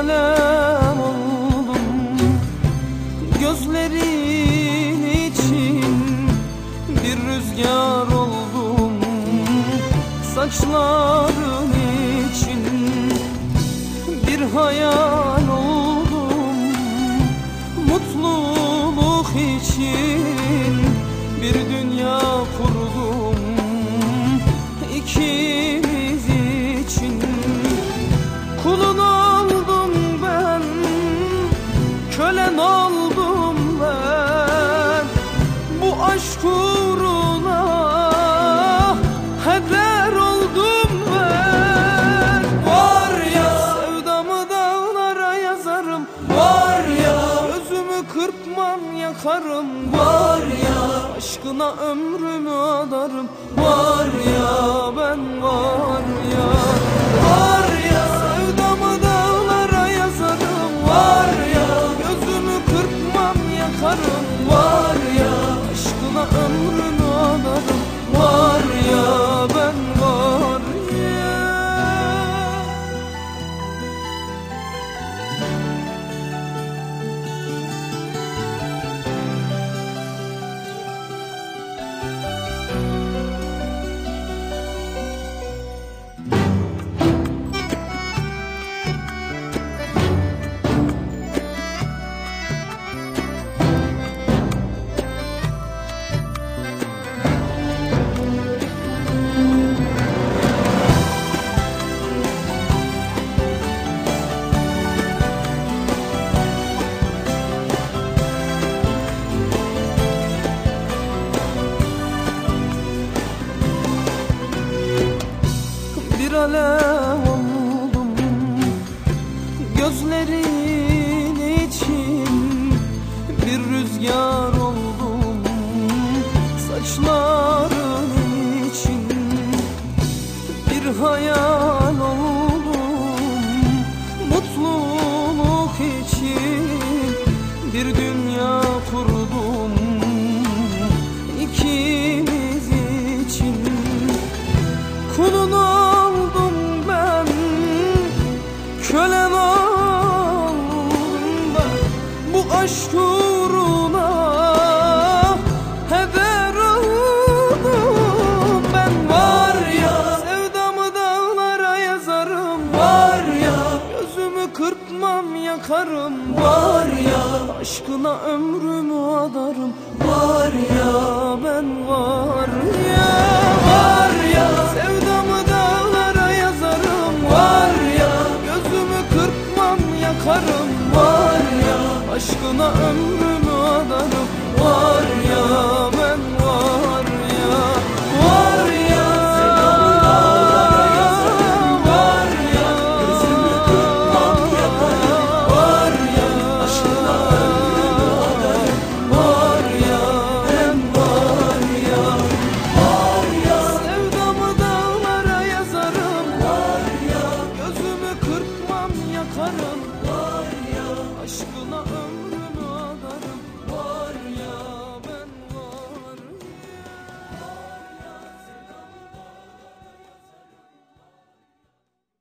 alem oldum gözlerin için, bir rüzgar oldum saçların için, bir hayal oldum mutluluk için, bir dünya kurdum ikimiz için. Kulun oldum ben, kölen oldum ben, bu aşk uğruna heder oldum ben. Var ya sevdamı dağlara yazarım, var ya gözümü kırpmam yakarım, var ya aşkına ömrümü adarım, var ya ben var ya. Var ya sevdamı dağlara yazarım, var ya gözümü kırpmam yakarım, var ya aşkına ömrümü adarım, var ya ben var ya. Bir alem oldum gözlerin için, bir rüzgar oldum saçların için, bir hayal oldum mutluluk için, bir dünya kurdum ikimiz için. Kulun oldum ben, kölen oldum ben, bu aşk uğruna heder oldum ben. Var ya sevdamı dağlara yazarım, var ya gözümü kırpmam yakarım, var ya aşkına ömrümü adarım, var ya ben var ya. Var ya sevdamı dağlara yazarım, var ya gözümü kırpmam yakarım, var ya aşkına ömrümü